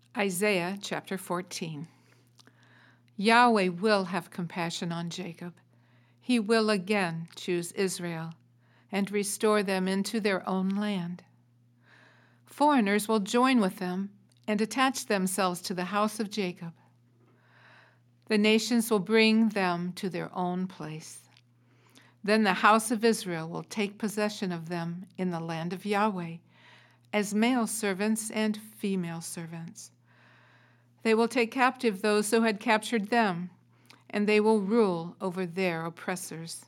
Isaiah chapter 14. Yahweh will have compassion on Jacob. He will again choose Israel and restore them into their own land. Foreigners will join with them and attach themselves to the house of Jacob. The nations will bring them to their own place. Then the house of Israel will take possession of them in the land of Yahweh as male servants and female servants. They will take captive those who had captured them, and they will rule over their oppressors.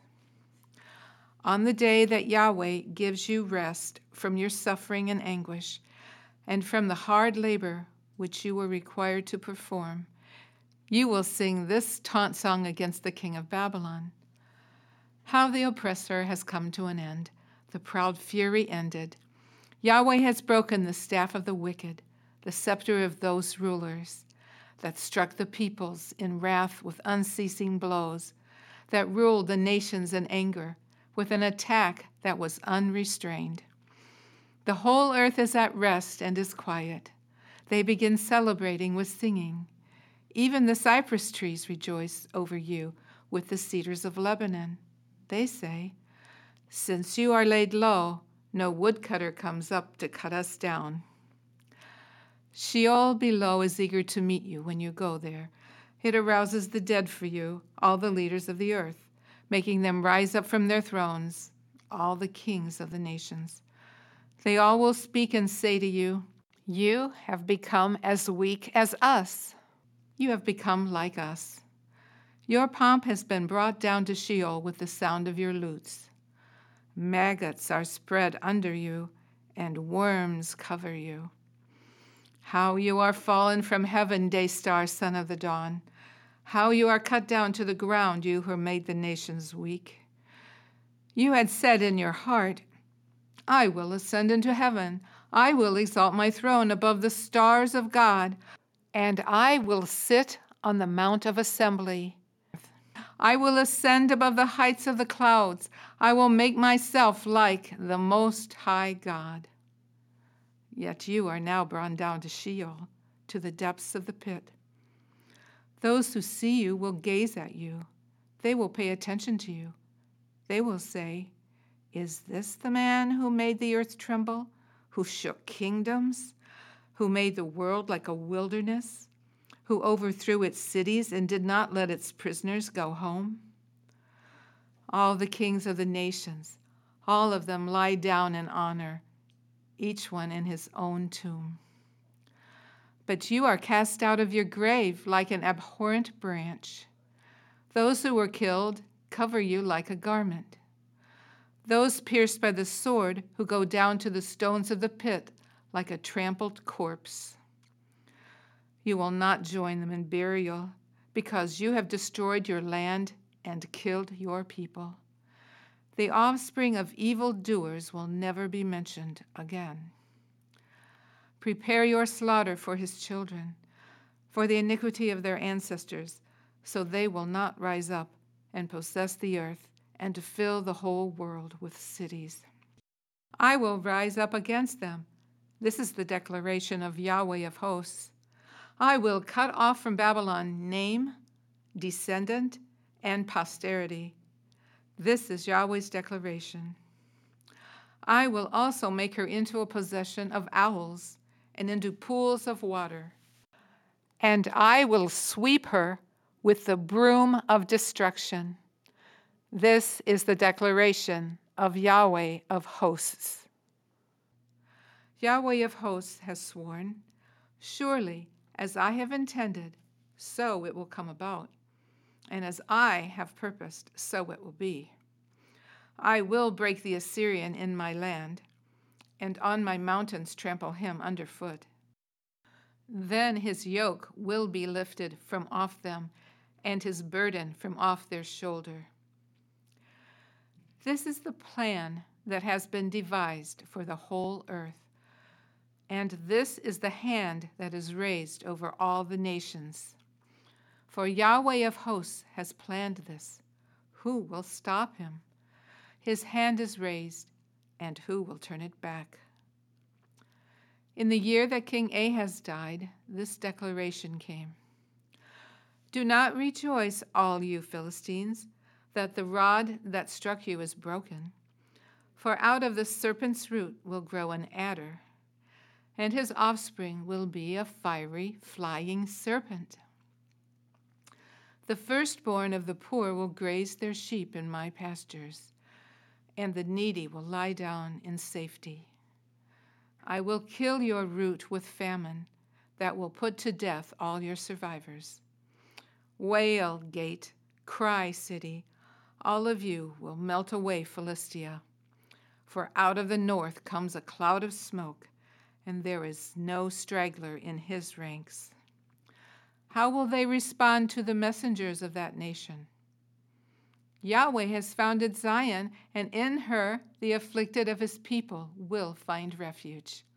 On the day that Yahweh gives you rest from your suffering and anguish, and from the hard labor which you were required to perform, you will sing this taunt song against the king of Babylon. How the oppressor has come to an end, the proud fury ended. Yahweh has broken the staff of the wicked, the scepter of those rulers that struck the peoples in wrath with unceasing blows, that ruled the nations in anger with an attack that was unrestrained. The whole earth is at rest and is quiet. They begin celebrating with singing. Even the cypress trees rejoice over you with the cedars of Lebanon. They say, "Since you are laid low, no woodcutter comes up to cut us down." Sheol below is eager to meet you when you go there. It arouses the dead for you, all the leaders of the earth, making them rise up from their thrones, all the kings of the nations. They all will speak and say to you, "You have become as weak as us. You have become like us. Your pomp has been brought down to Sheol with the sound of your lutes. Maggots are spread under you, and worms cover you. How you are fallen from heaven, day star, son of the dawn. How you are cut down to the ground, you who made the nations weak. You had said in your heart, I will ascend into heaven. I will exalt my throne above the stars of God, and I will sit on the mount of assembly. I will ascend above the heights of the clouds. I will make myself like the Most High God. Yet you are now brought down to Sheol, to the depths of the pit. Those who see you will gaze at you. They will pay attention to you. They will say, "Is this the man who made the earth tremble, who shook kingdoms, who made the world like a wilderness, who overthrew its cities and did not let its prisoners go home?" All the kings of the nations, all of them lie down in honor, each one in his own tomb. But you are cast out of your grave like an abhorrent branch. Those who were killed cover you like a garment. Those pierced by the sword who go down to the stones of the pit like a trampled corpse. You will not join them in burial because you have destroyed your land and killed your people. The offspring of evildoers will never be mentioned again. Prepare your slaughter for his children, for the iniquity of their ancestors, so they will not rise up and possess the earth and to fill the whole world with cities. I will rise up against them. This is the declaration of Yahweh of hosts. I will cut off from Babylon name, descendant, and posterity. This is Yahweh's declaration. I will also make her into a possession of owls and into pools of water. And I will sweep her with the broom of destruction. This is the declaration of Yahweh of hosts. Yahweh of hosts has sworn, surely as I have intended, so it will come about. And as I have purposed, so it will be. I will break the Assyrian in my land, and on my mountains trample him underfoot. Then his yoke will be lifted from off them, and his burden from off their shoulder. This is the plan that has been devised for the whole earth, and this is the hand that is raised over all the nations. For Yahweh of hosts has planned this. Who will stop him? His hand is raised, and who will turn it back? In the year that King Ahaz died, this declaration came. Do not rejoice, all you Philistines, that the rod that struck you is broken. For out of the serpent's root will grow an adder, and his offspring will be a fiery, flying serpent. The firstborn of the poor will graze their sheep in my pastures, and the needy will lie down in safety. I will kill your root with famine that will put to death all your survivors. Wail, gate, cry, city, all of you will melt away, Philistia. For out of the north comes a cloud of smoke, and there is no straggler in his ranks. How will they respond to the messengers of that nation? Yahweh has founded Zion, and in her the afflicted of his people will find refuge.